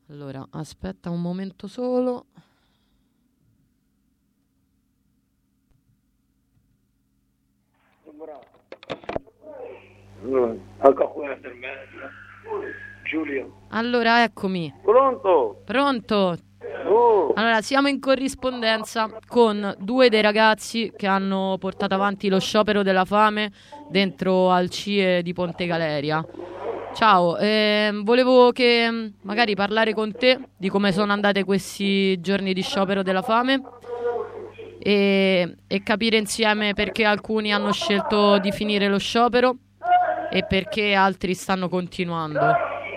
Allora, aspetta un momento solo. Giulio. Allora, eccomi. Pronto? Pronto? Oh, Allora, siamo in corrispondenza con due dei ragazzi che hanno portato avanti lo sciopero della fame dentro al CIE di Ponte Galeria. Ciao, volevo che magari parlare con te di come sono andate questi giorni di sciopero della fame e capire insieme perché alcuni hanno scelto di finire lo sciopero e perché altri stanno continuando.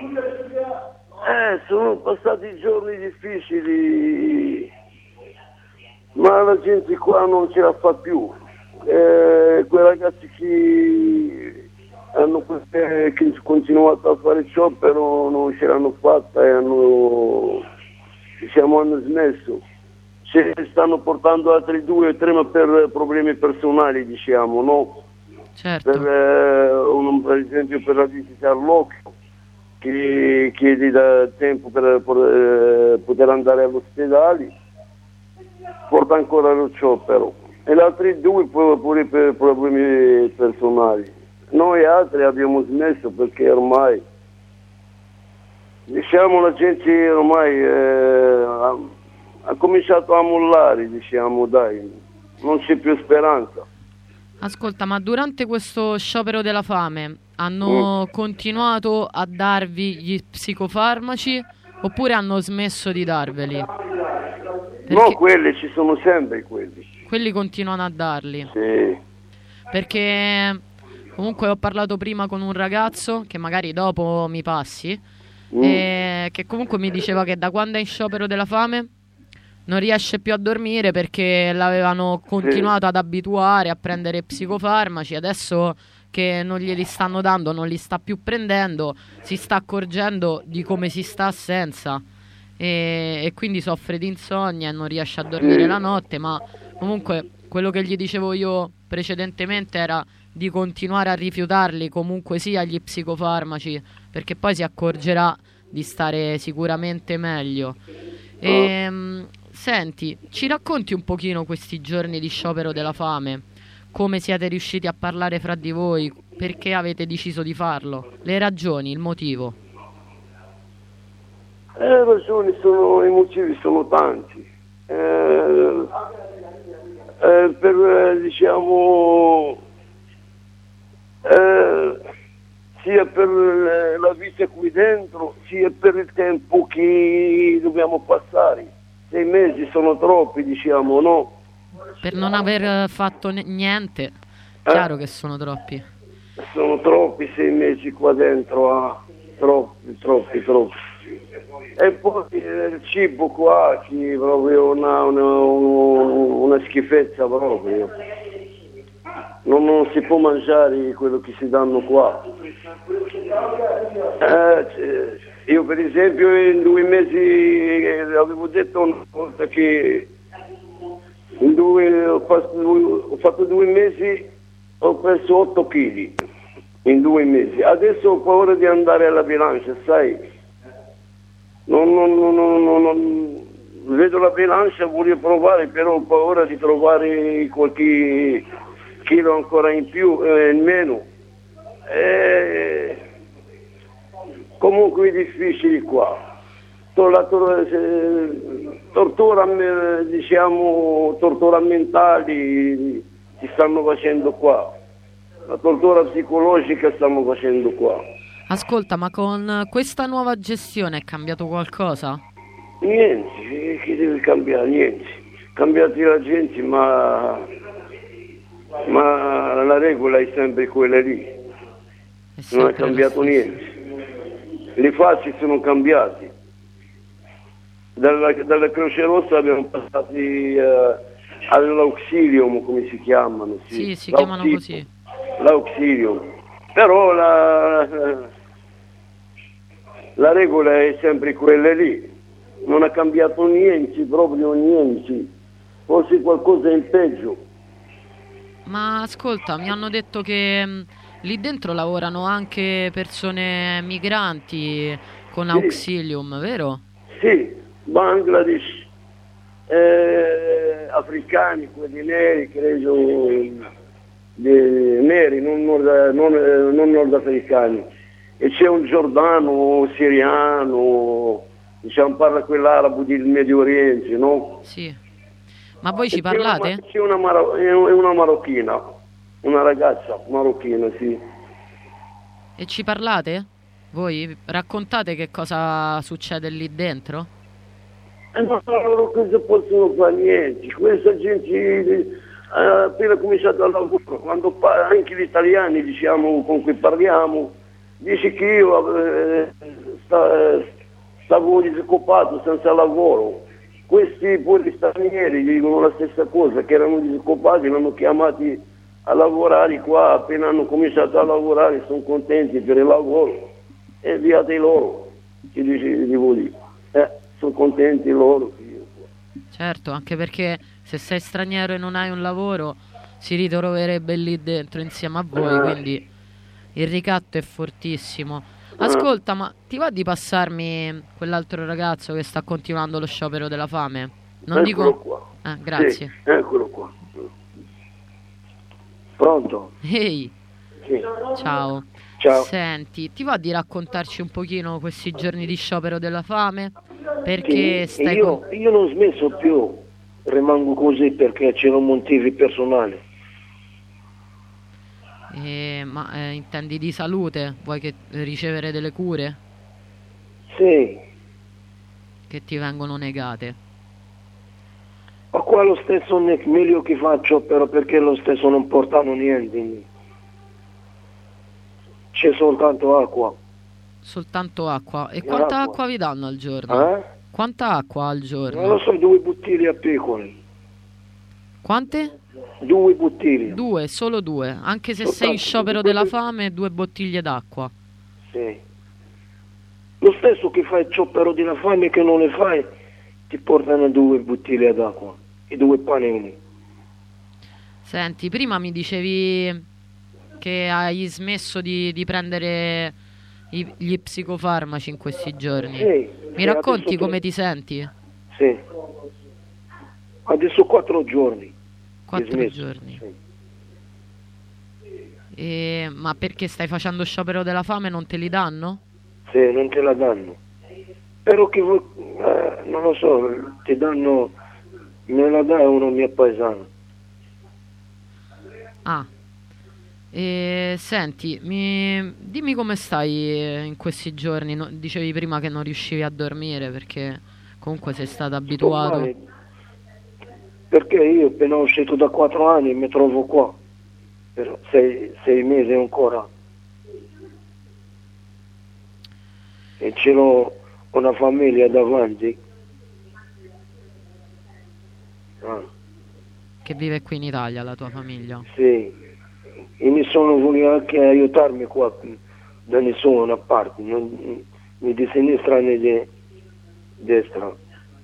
sono passati giorni difficili, ma la gente qua non ce la fa più. Quei ragazzi che hanno che continuato a fare sciopero non ce l'hanno fatta e hanno smesso. Se stanno portando altri 2 o 3 ma per problemi personali, diciamo, no? Certo. Per esempio per la visita all'occhio, che chiede da tempo per poter andare all'ospedale, porta ancora lo sciopero. E gli altri 2 pure per problemi personali. Noi altri abbiamo smesso perché ormai, diciamo, la gente ormai ha cominciato a mollare, diciamo, dai, non c'è più speranza. Ascolta, ma durante questo sciopero della fame hanno continuato a darvi gli psicofarmaci oppure hanno smesso di darveli? No, quelli ci sono sempre, quelli. Quelli continuano a darli. Sì. Perché comunque ho parlato prima con un ragazzo che magari dopo mi passi, che comunque mi diceva che da quando è in sciopero della fame non riesce più a dormire perché l'avevano continuato ad abituare a prendere psicofarmaci. Adesso che non glieli stanno dando, non li sta più prendendo, si sta accorgendo di come si sta senza e quindi soffre di insonnia e non riesce a dormire la notte. Ma comunque quello che gli dicevo io precedentemente era di continuare a rifiutarli comunque sia gli psicofarmaci, perché poi si accorgerà di stare sicuramente meglio. Senti, ci racconti un pochino questi giorni di sciopero della fame? Come siete riusciti a parlare fra di voi? Perché avete deciso di farlo? Le ragioni, il motivo? Le ragioni sono, i motivi sono tanti. Diciamo, sia per la vita qui dentro, sia per il tempo che dobbiamo passare. 6 mesi sono troppi, diciamo, no? Per non aver fatto niente, chiaro che sono troppi. Sono troppi 6 mesi qua dentro, troppi. E poi il cibo qua, che è proprio una schifezza proprio. Non si può mangiare quello che si danno qua. Io per esempio in 2 mesi avevo detto una volta che ho fatto 2 mesi, ho perso 8 kg in 2 mesi. Adesso ho paura di andare alla bilancia, sai? Non vedo la bilancia, voglio provare, però ho paura di trovare qualche chilo ancora in più, in meno. Comunque è difficile qua. La tortura, diciamo, tortura mentali si stanno facendo qua. La tortura psicologica stiamo facendo qua. Ascolta, ma con questa nuova gestione è cambiato qualcosa? Niente, che deve cambiare? Niente. Cambiati la gente, ma la regola è sempre quella lì. Non è cambiato niente. Le facce sono cambiate. Dalla Croce Rossa abbiamo passati all'Auxilium, come si chiamano? Sì, si chiamano così. L'Auxilium. Però la regola è sempre quella lì. Non ha cambiato niente, proprio niente. Forse qualcosa in peggio. Ma ascolta, mi hanno detto che lì dentro lavorano anche persone migranti con Auxilium, vero? Sì, Bangladesh, africani, quelli neri, credo, neri, non nordafricani. E c'è un giordano, siriano, diciamo, parla quell'arabo del Medio Oriente, no? Sì. Ma voi ci E parlate? c'è una marocchina, una ragazza marocchina, sì. E ci parlate? Voi raccontate che cosa succede lì dentro? E non so loro cosa possono fare niente. Questa gente ha appena cominciato a lavorare, quando anche gli italiani, diciamo, con cui parliamo, dice che io stavo disoccupato senza lavoro. Questi pure stranieri dicono la stessa cosa, che erano disoccupati, li hanno chiamati a lavorare qua, appena hanno cominciato a lavorare sono contenti per il lavoro e inviate loro, che devo dire. Sono contenti loro. Certo, anche perché se sei straniero e non hai un lavoro si ritroverebbe lì dentro insieme a voi, quindi il ricatto è fortissimo. Ascolta, ma ti va di passarmi quell'altro ragazzo che sta continuando lo sciopero della fame? Non Eccolo dico... qua. grazie. Sì, eccolo qua. Pronto? Ehi, Sì. ciao. Ciao. Senti, ti va di raccontarci un pochino questi giorni di sciopero della fame? Perché Sì, stai io non smesso più, rimango così perché c'erano motivi personali. ma intendi di salute? Vuoi che ricevere delle cure Sì, che ti vengono negate? ma qua lo stesso non è meglio che faccio, però perché lo stesso non portano niente. C'è soltanto acqua. Soltanto acqua. E quanta acqua vi danno al giorno? Quanta acqua al giorno? Non lo so, 2 bottiglie a piccoli. Quante? 2 bottiglie. 2, solo 2. Anche se Soltanto sei in sciopero della fame, 2 bottiglie d'acqua. Sì. Lo stesso che fai il sciopero della fame che non le fai, ti portano 2 bottiglie d'acqua e 2 panini. Senti, prima mi dicevi che hai smesso di prendere gli psicofarmaci in questi giorni. Sì. Mi racconti come ti senti? Sì. Adesso 4 giorni. 4 giorni. Sì. Ma perché stai facendo sciopero della fame non te li danno? Sì, non te la danno. Però che vuoi, non lo so, ti danno, me la dà uno mio paesano. Ah. Senti, dimmi come stai in questi giorni. Dicevi prima che non riuscivi a dormire perché comunque sei stato Sto abituato. male, perché io appena uscito da 4 anni mi trovo qua, per 6 mesi ancora. E ce l'ho una famiglia davanti. Che vive qui in Italia, la tua famiglia? Sì, e nessuno vuole anche aiutarmi qua, da nessuna parte, né di sinistra né di destra.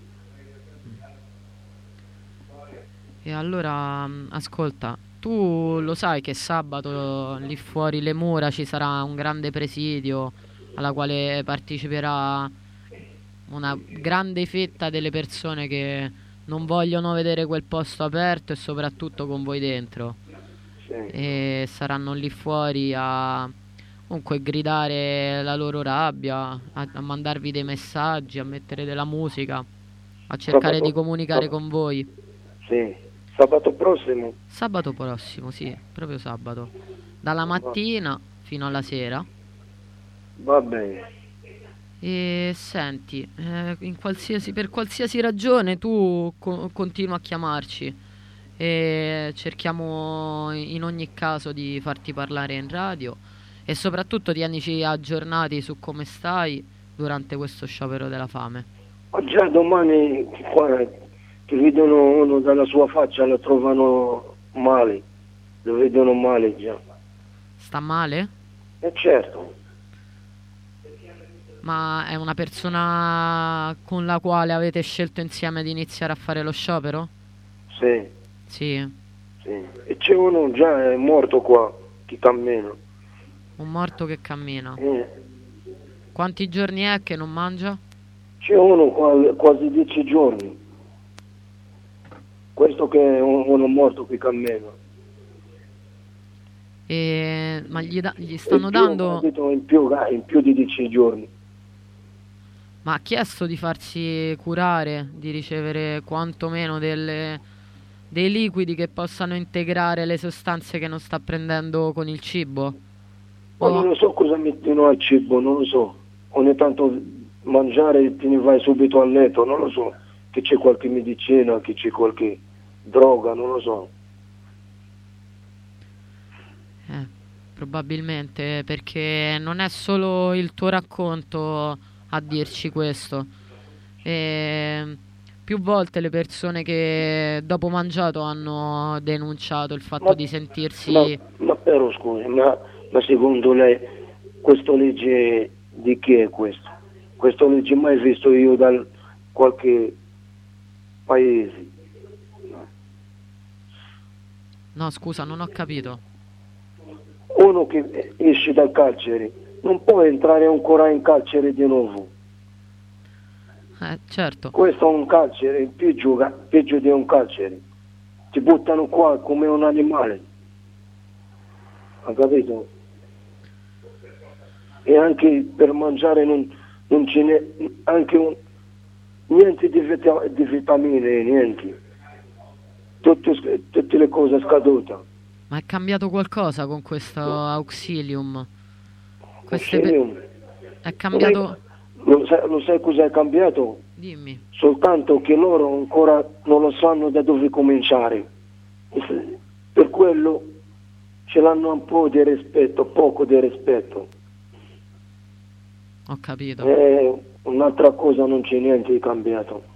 E allora, ascolta, tu lo sai che sabato lì fuori le mura ci sarà un grande presidio alla quale parteciperà una grande fetta delle persone che non vogliono vedere quel posto aperto e soprattutto con voi dentro. Sì. E saranno lì fuori a comunque gridare la loro rabbia, a mandarvi dei messaggi, a mettere della musica, a cercare di comunicare con voi. Sì, sabato prossimo? Sabato prossimo, sì, proprio sabato. Dalla mattina fino alla sera. Va bene. E senti, per qualsiasi ragione tu continua a chiamarci e cerchiamo in ogni caso di farti parlare in radio e soprattutto tienici aggiornati su come stai durante questo sciopero della fame. Ma già domani qua ti vedono uno dalla sua faccia, lo trovano male, lo vedono male già. Sta male? Certo. Ma è una persona con la quale avete scelto insieme di iniziare a fare lo sciopero? Sì. Sì. Sì. E c'è uno già è morto qua, che cammina. Un morto che cammina. Quanti giorni è che non mangia? C'è uno quasi 10 giorni. Questo che è uno morto qui cammino. Ma gli stanno dando... In più di 10 giorni. Ma ha chiesto di farsi curare, di ricevere quantomeno dei liquidi che possano integrare le sostanze che non sta prendendo con il cibo? Ma non lo so cosa mettono al cibo, non lo so. Ogni tanto mangiare e te ne vai subito a letto, non lo so. Che c'è qualche medicina, che c'è qualche droga, non lo so. Probabilmente, perché non è solo il tuo racconto a dirci questo. Più volte le persone che dopo mangiato hanno denunciato il fatto di sentirsi... Ma però scusi, ma secondo lei questa legge di chi è questo? Questa legge mai visto io da qualche paese? No, scusa, non ho capito. Uno che esce dal carcere non può entrare ancora in carcere di nuovo. Certo. Questo è un carcere, peggio di un carcere. Ti buttano qua come un animale. Ha capito? E anche per mangiare non ce n'è anche niente di vitamine, niente. Tutte le cose scadute. Ma è cambiato qualcosa con questo Auxilium? Auxilium? È cambiato... Lo sai cosa è cambiato? Dimmi. Soltanto che loro ancora non lo sanno da dove cominciare. Per quello ce l'hanno un po' di rispetto, poco di rispetto. Ho capito. Un'altra cosa non c'è niente di cambiato.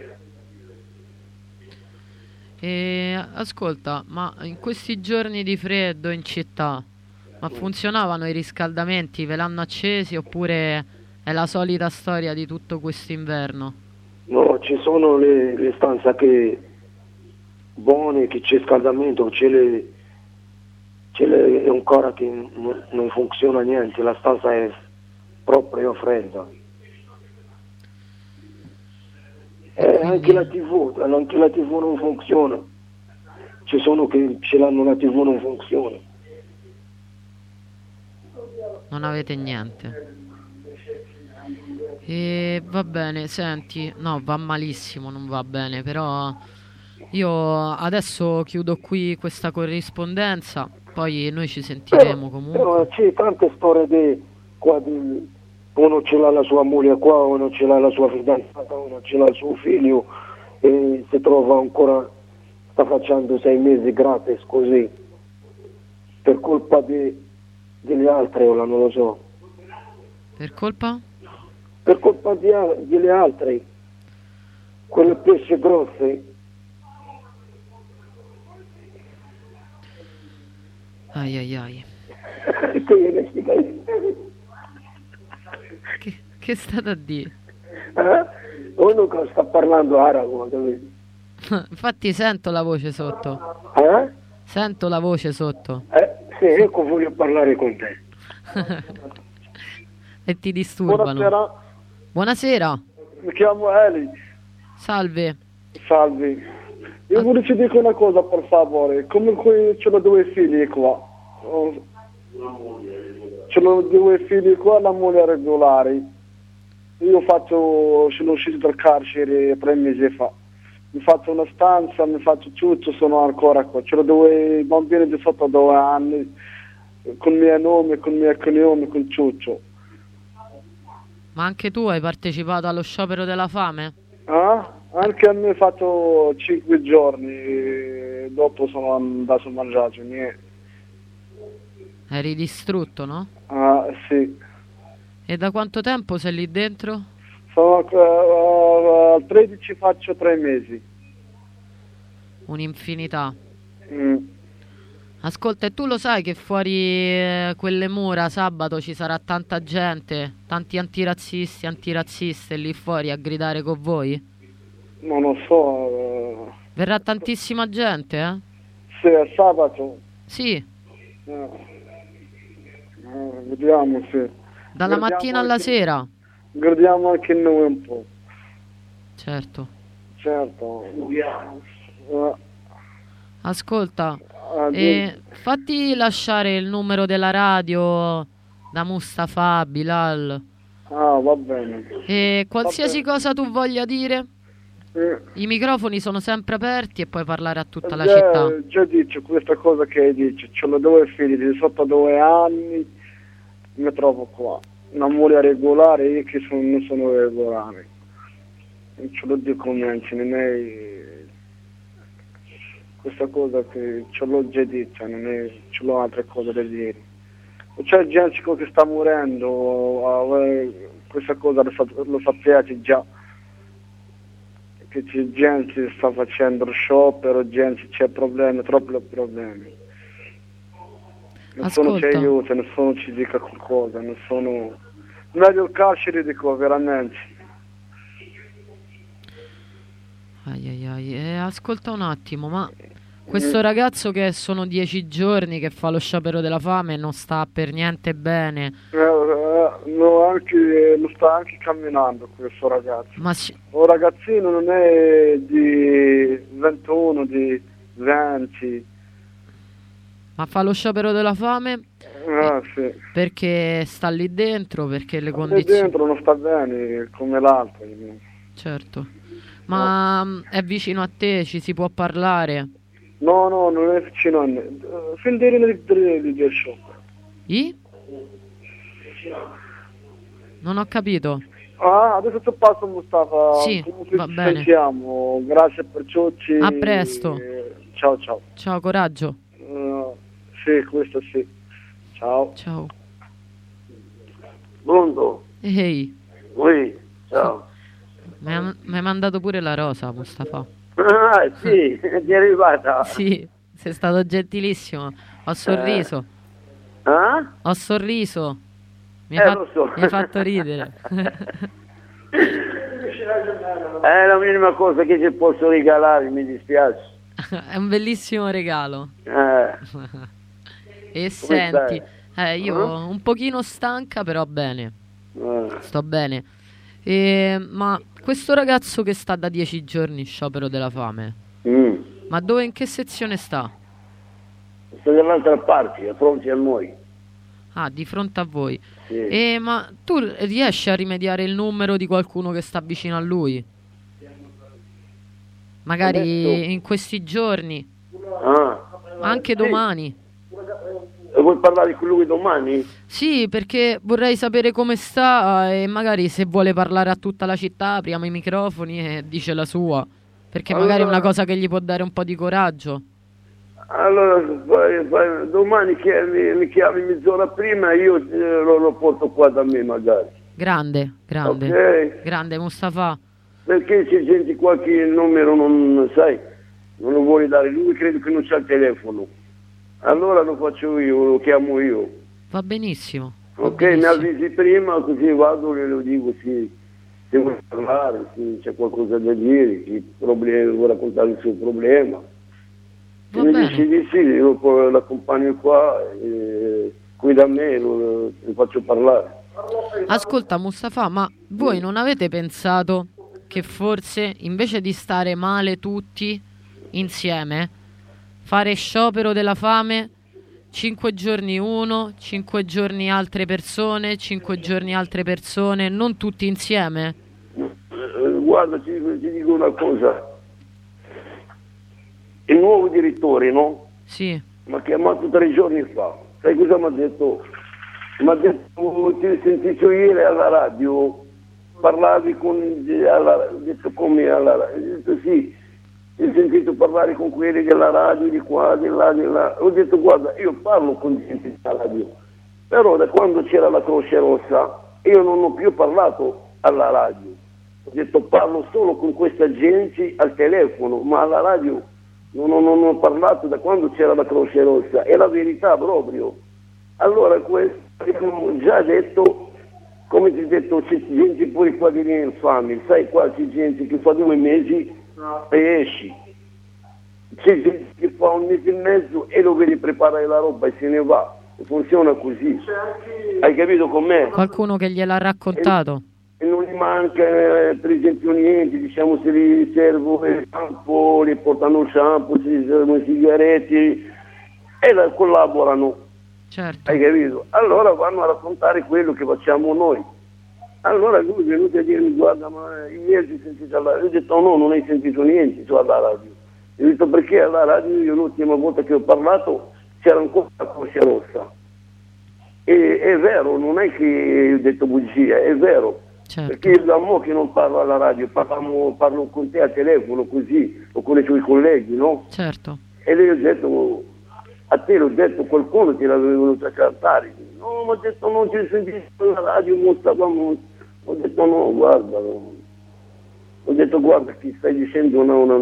Ascolta, ma in questi giorni di freddo in città, ma funzionavano i riscaldamenti? Ve l'hanno accesi oppure è la solita storia di tutto quest'inverno? No, ci sono le stanze che buone, che c'è scaldamento, c'è ancora che non funziona niente, la stanza è proprio fredda. Anche la TV non funziona. Ci sono che ce l'hanno, la TV non funziona. Non avete niente. E va bene, senti, no, va malissimo, non va bene, però io adesso chiudo qui questa corrispondenza, poi noi ci sentiremo comunque. Però c'è tante storie uno ce l'ha la sua moglie qua, uno ce l'ha la sua fidanzata, uno ce l'ha il suo figlio e si trova ancora, sta facendo 6 mesi gratis così, per colpa degli altri, ora non lo so. Per colpa? Per colpa degli altri, quelle pesce grosse. Ai ai ai. Che è stato a dire? Uno che sta parlando arabo, capito? Infatti sento la voce sotto. Sento la voce sotto. Sì, ecco, voglio parlare con te. E ti disturbano. Buonasera. Buonasera. Mi chiamo Eli. Salve. Salve. Io volevo ci dire una cosa, per favore. Comunque ce l'ho 2 figli qua. Ce l'ho 2 figli qua, la moglie regolare. Io sono uscito dal carcere 3 mesi fa. Mi faccio una stanza, mi faccio tutto, sono ancora qua. Ce l'ho 2 bambini di sotto 2 anni, con mio nome, con mio cognome, con Ciuccio. Ma anche tu hai partecipato allo sciopero della fame? Anche a me fatto 5 giorni, dopo sono andato a mangiare, niente. Eri distrutto, no? Sì. E da quanto tempo sei lì dentro? Al 13 faccio 3 mesi. Un'infinità. Ascolta, e tu lo sai che fuori quelle mura sabato ci sarà tanta gente, tanti antirazzisti, antirazziste lì fuori a gridare con voi? Non lo so. Verrà tantissima gente, eh? Sì, è sabato. Sì. Vediamo, sì. Dalla mattina alla sera. Guardiamo anche noi un po'. Certo. Certo. Ascolta, fatti lasciare il numero della radio da Mustafa, Bilal. Va bene. E qualsiasi cosa tu voglia dire, Eh, i microfoni sono sempre aperti e puoi parlare a tutta la città. già dice questa cosa che dice, ce l'ho 2 figli di sotto 2 anni, mi trovo qua. Una moglie regolare, io che non sono regolare. Ce lo dico niente, non è questa cosa che ce l'ho già detta, non è, ce l'ho altre cose da dire. C'è gente che sta morendo, questa cosa lo sappiate già, che c'è gente che sta facendo sciopero, gente c'è problemi, troppi problemi. Nessuno ci Ascolta. aiuta, nessuno ci dica qualcosa, nessuno... Meglio il carcere, dico, veramente. Ascolta un attimo, ma questo ragazzo che sono 10 giorni che fa lo sciopero della fame non sta per niente bene. No, non sta anche camminando questo ragazzo. Ma Un ragazzino non è di 21, di 20. ma fa lo sciopero della fame Sì. perché sta lì dentro, perché le Lì condizioni... dentro non sta bene come l'altro. Certo. Ma è vicino a te, ci si può parlare? No, non è vicino a me. Fin di sciopero. I? Non ho capito. Adesso ti passo Mustafa. Sì, Comunque va ci bene. sentiamo. Grazie per tutti. A presto. Ciao ciao. Ciao, coraggio. Sì, questo sì. Ciao. Ciao. Pronto? Ehi, Oui, ciao. mi hai mandato pure la rosa, Mustafa. Ah, sì, ti è arrivata. Sì, sei stato gentilissimo. Ho sorriso. Ah? Ho sorriso. Mi hai Lo so. mi hai fatto ridere. È la minima cosa che ti posso regalare, mi dispiace. È un bellissimo regalo. E stai? senti, io un pochino stanca, però bene. Sto bene. Ma questo ragazzo che sta da 10 giorni in sciopero della fame, ma dove, in che sezione sta? Sto dall'altra parte, a fronte a noi. Ah, di fronte a voi. Sì. Ma tu riesci a rimediare il numero di qualcuno che sta vicino a lui? Magari Adesso? in questi giorni, anche Sì. domani. Vuoi parlare con lui domani? Sì, perché vorrei sapere come sta e magari se vuole parlare a tutta la città apriamo i microfoni e dice la sua. Perché magari è una cosa che gli può dare un po' di coraggio. Allora, domani mi chiami mezz'ora prima e io lo porto qua da me magari. Grande, grande. Ok? Grande Mustafa. Perché c'è gente qua che il numero non lo vuole dare, lui credo che non c'ha il telefono. Allora lo faccio io, lo chiamo io. Va benissimo. va Ok, mi benissimo. avvisi prima così vado e lo dico se vuoi parlare, se c'è qualcosa da dire, se vuoi raccontare il suo problema. Se Va mi bene. dici di sì, io poi l'accompagno qua, qui da me lo faccio parlare. Ascolta Mustafa, ma voi non avete pensato che forse invece di stare male tutti insieme, fare sciopero della fame, 5 giorni uno, 5 giorni altre persone, 5 giorni altre persone, non tutti insieme? Guarda, ti dico una cosa. Il nuovo direttore, no? Sì. Mi ha chiamato 3 giorni fa. Sai cosa mi ha detto? Mi ha detto, ti ho sentito ieri alla radio, parlavi ho detto come alla radio? Ho detto sì, ti ho sentito parlare con quelli della radio, di qua, di là, di là. Ho detto guarda, io parlo con gente della radio, però da quando c'era la Croce Rossa io non ho più parlato alla radio. Ho detto parlo solo con questa gente al telefono, ma alla radio non ho parlato da quando c'era la Croce Rossa, è la verità proprio. Allora questo abbiamo già detto, come ti ho detto, c'è gente pure qua di lì infami, sai qua c'è gente che fa 2 mesi e esci, c'è gente che fa 1 mese e mezzo e lo vedi preparare la roba e se ne va, funziona così, hai capito con me? Qualcuno che gliel'ha raccontato? e non gli manca per esempio niente, diciamo se gli servono il shampoo, gli portano il shampoo, se gli servono i sigaretti e collaborano, certo. hai capito? Allora vanno a raccontare quello che facciamo noi. Allora lui è venuto a dirmi guarda ma ieri ho sentito alla radio, io ho detto no, non hai sentito niente tu alla radio. Io ho detto perché alla radio io l'ultima volta che ho parlato c'era ancora la Croce Rossa. E è vero, non è che ho detto bugia, è vero. Certo. Perché io da mo' che non parlo alla radio, parlo con te a telefono così, o con i tuoi colleghi, no? Certo. E lei ho detto, a te l'ho detto, qualcuno ti l'aveva venuto a cantare. No, ma ho detto non ci sentito alla radio, non stavamo. Ho detto no, guarda, no. Ho detto guarda, ti stai dicendo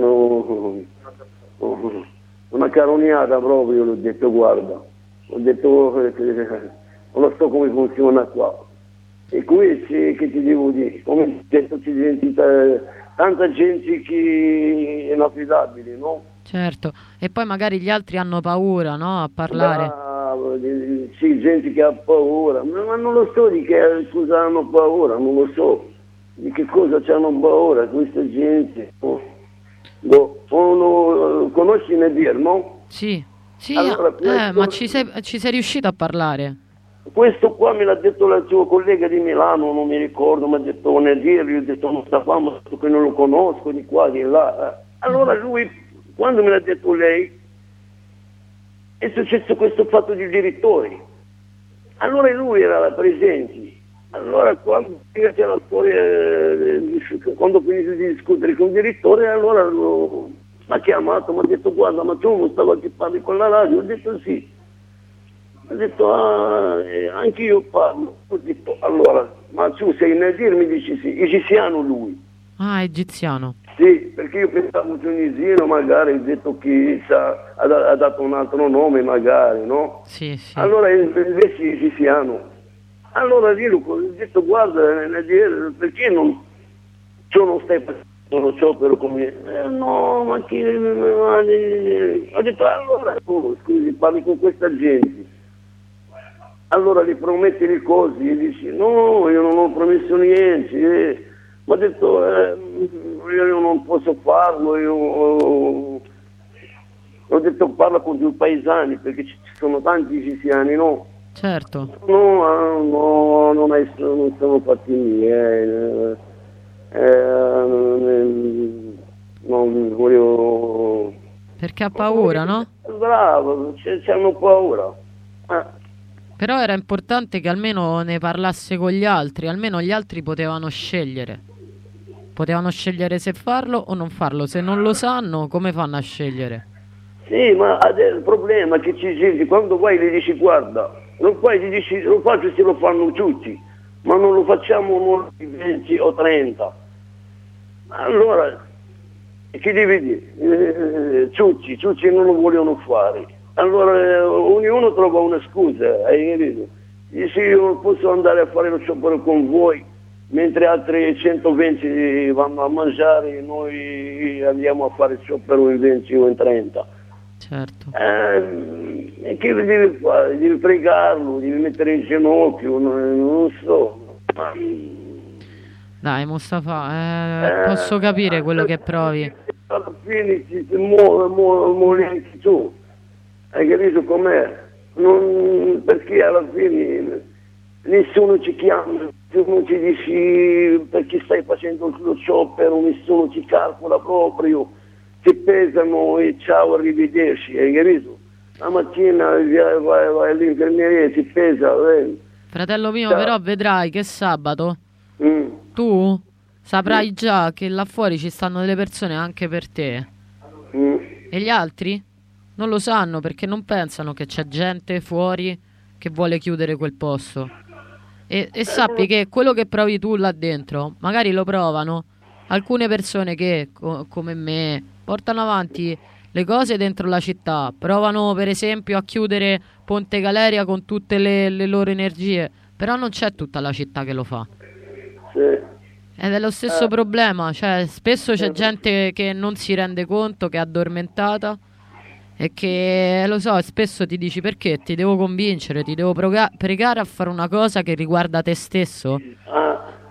una caroniata proprio, l'ho detto guarda. Ho detto non so come funziona qua. E qui che ti devo dire, come ho detto ci diventa tanta gente che è inaffidabile, no? Certo, e poi magari gli altri hanno paura, no? A parlare. Bravo, sì, gente che ha paura, ma non lo so di che cosa hanno paura, non lo so di che cosa hanno paura questa gente. Conosci Nadir, no? Sì, sì, Allora, ma ci sei riuscito a parlare? Questo qua me l'ha detto la sua collega di Milano, non mi ricordo, mi ha detto Nadir, io ho detto non sappiamo che non lo conosco di qua, di là. Allora lui, quando me l'ha detto lei, è successo questo fatto di direttori. Allora lui era presente. Allora quando c'è la storia, quando finito di discutere con il direttore, allora mi ha chiamato, mi ha detto guarda ma tu non stavo che parli con la radio? Ho detto sì. Ho detto anche io parlo. Ho detto allora, ma tu sei Nadir? Mi dici sì, egiziano lui. Ah, egiziano. Sì, perché io pensavo tunisino, magari ho detto che ha dato un altro nome magari, no? Sì, sì. Allora invece è egiziano. Allora io ho detto guarda Nadir, perché tu non stai facendo sciopero come no, ma che ho detto allora tu scusi parli con questa gente, allora gli prometti le cose e dici no, io non ho promesso niente, ma ho detto io non posso farlo, io ho detto parla con due paesani perché ci sono tanti egiziani, no? Certo. No, non sono fatti miei. Non volevo. Perché ha paura, no? Bravo, c'hanno paura. Però era importante che almeno ne parlasse con gli altri, almeno gli altri potevano scegliere. Potevano scegliere se farlo o non farlo. Se non lo sanno, come fanno a scegliere? Sì, ma il problema è che ci gente, quando vai gli dici guarda, non fai, gli dici lo faccio se lo fanno tutti, ma non lo facciamo noi 20 o 30. Allora, che devi dire? Tutti non lo vogliono fare. Allora ognuno trova una scusa, hai capito? Dice io posso andare a fare lo sciopero con voi, mentre altri 120 vanno a mangiare e noi andiamo a fare il sciopero in 20 o in 30. Certo. E che devi fare? Devi pregarlo, devi mettere in ginocchio, non so. Dai Mustafa, posso capire quello che provi. Alla fine ti muori anche tu, hai capito com'è? Perché alla fine nessuno ci chiama, nessuno ci dice perché stai facendo lo sciopero, nessuno ci calcola proprio. Ti pesano e ciao, arrivederci, hai capito? La mattina vai all'infermeria e ti pesa. Fratello mio, ciao. però vedrai che sabato tu saprai già che là fuori ci stanno delle persone anche per te. E gli altri non lo sanno perché non pensano che c'è gente fuori che vuole chiudere quel posto. E sappi che quello che provi tu là dentro, magari lo provano alcune persone che, come me, portano avanti le cose dentro la città, provano per esempio a chiudere Ponte Galeria con tutte le loro energie, però non c'è tutta la città che lo fa. Sì. Ed è lo stesso problema, cioè spesso c'è gente che non si rende conto, che è addormentata e che, lo so, spesso ti dici perché ti devo convincere, ti devo pregare a fare una cosa che riguarda te stesso.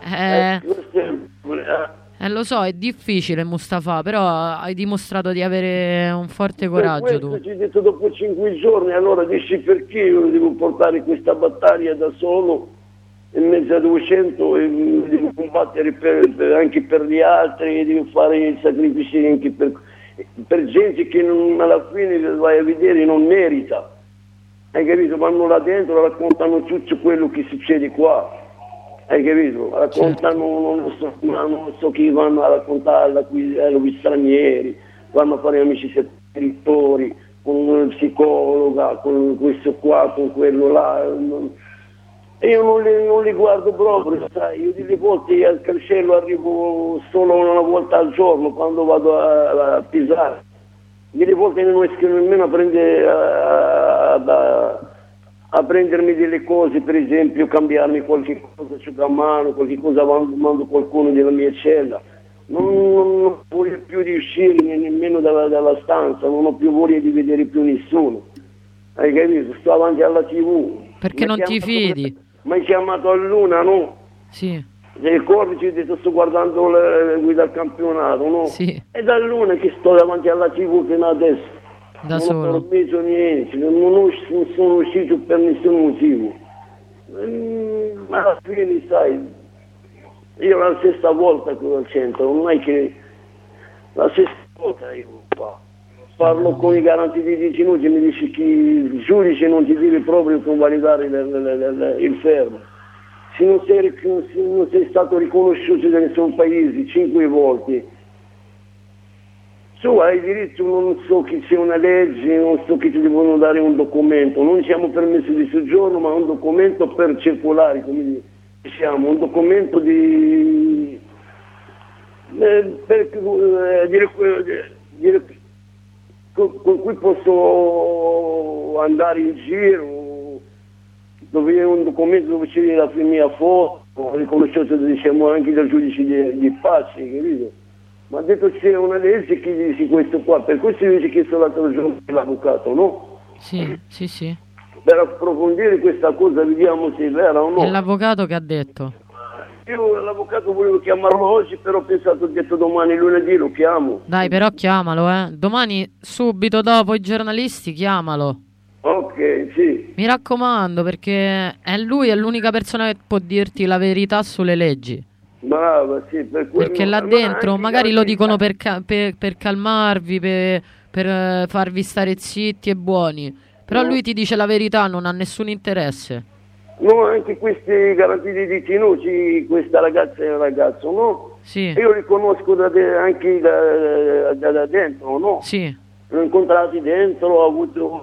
Lo so, è difficile Mustafa, però hai dimostrato di avere un forte coraggio tu. Ci ho detto dopo 5 giorni, allora dici perché io devo portare questa battaglia da solo in mezzo a 200 e devo combattere anche per gli altri, devo fare sacrifici anche per gente che alla fine vai a vedere non merita. Hai capito? Vanno là dentro, raccontano tutto quello che succede qua. Hai capito? Raccontano, non so chi vanno a raccontare agli stranieri, vanno a fare amicizia con i genitori, con una psicologa, con questo qua, con quello là. Io non li guardo proprio, sai, io delle volte al cancello arrivo solo una volta al giorno quando vado a pisare. Delle volte non riesco nemmeno a prendermi delle cose, per esempio cambiarmi qualche cosa asciugamano, qualche cosa mando qualcuno della mia cella. Non voglio più di uscire nemmeno dalla stanza, non ho più voglia di vedere più nessuno. Hai capito? Sto avanti alla TV. Perché non ti fidi? Mi hai chiamato a Luna, no? Sì. Ti ricordi? Ci ho detto sto guardando la guida al campionato, no? Sì. È da Luna che sto davanti alla TV fino adesso. Da solo. Non ho dormito niente, non sono uscito per nessun motivo. Ma alla fine, sai, io la stessa volta qui al centro, non è che la stessa volta io qua. Parlo con i garanti di detenuti e mi dice che il giudice non ti deve proprio convalidare il fermo. Se non sei stato riconosciuto da nessun paese 5 volte, tu hai diritto, non so che c'è una legge, non so che ti devono dare un documento, non siamo permessi di soggiorno, ma un documento per circolare, come diciamo, un documento con cui posso andare in giro, dove è un documento dove c'è la mia foto, riconosciuto diciamo anche dal giudice di pace, capito? Ma ha detto c'è una legge che dice questo qua, per questo io ho chiesto l'altro giorno l'avvocato, no? Sì, sì, sì. Per approfondire questa cosa vediamo se è vera o no. E l'avvocato che ha detto? Io l'avvocato volevo chiamarlo oggi, però ho pensato, ho detto domani lunedì lo chiamo. Dai, però chiamalo, domani subito dopo i giornalisti chiamalo. Ok, sì. Mi raccomando, perché lui è l'unica persona che può dirti la verità sulle leggi. Brava, sì, perché là dentro magari lo dicono per calmarvi, per farvi stare zitti e buoni, però lui ti dice la verità, non ha nessun interesse. No, anche questi garantiti detenuti, questa ragazza e il ragazzo, no? Sì. Io li conosco anche da dentro, no? Sì. L'ho incontrati dentro, ho avuto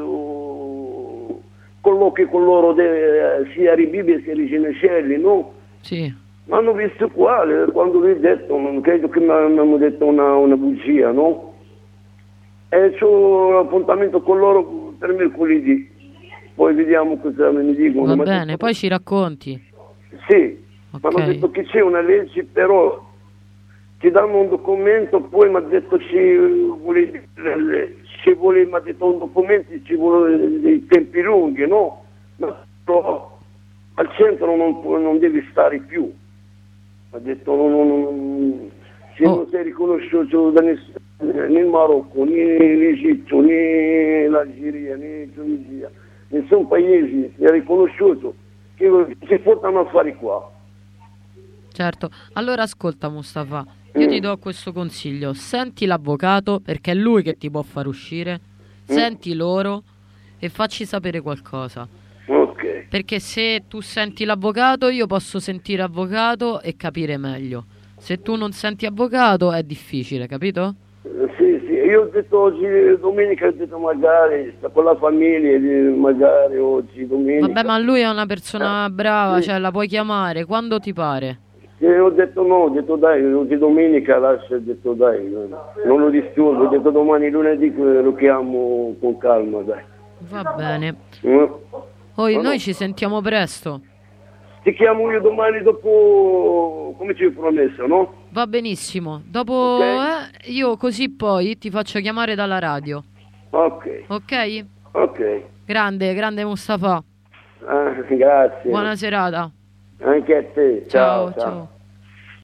colloqui con loro sia a Ribibi sia a Reginecelli, no? Sì. Mi hanno visto qua, quando vi ho detto, non credo che mi hanno detto una bugia, no? E c'ho l'appuntamento con loro per mercoledì, poi vediamo cosa mi dicono. Va bene, poi ci racconti. Sì, okay. Mi hanno detto che c'è una legge, però ti danno un documento, poi mi ha detto mi ha detto un documento, ci vuole dei tempi lunghi, no? Ma al centro non devi stare più. Ha detto se non sei riconosciuto né il Marocco, né l'Egitto, né l'Algeria, né la Tunisia, nessun paese è riconosciuto, che si portano a fare qua. Certo, allora ascolta Mustafa, io ti do questo consiglio: senti l'avvocato, perché è lui che ti può far uscire, senti loro e facci sapere qualcosa. Ok. Perché se tu senti l'avvocato, io posso sentire avvocato e capire meglio. Se tu non senti avvocato è difficile, capito? Sì, io ho detto oggi, domenica, ho detto magari sta con la famiglia, magari oggi, domenica. Vabbè, ma lui è una persona brava, cioè la puoi chiamare quando ti pare. Ho detto no, ho detto dai, oggi domenica lascia, ho detto dai, non lo disturbo, ho detto domani lunedì lo chiamo con calma, dai. Va bene. Poi noi ci sentiamo presto. Ti chiamo io domani dopo, come ci ho promesso, no? Va benissimo. Dopo io così poi ti faccio chiamare dalla radio. Ok. Ok? Ok. Grande Mustafa. Grazie. Buona serata. Anche a te. Ciao, ciao.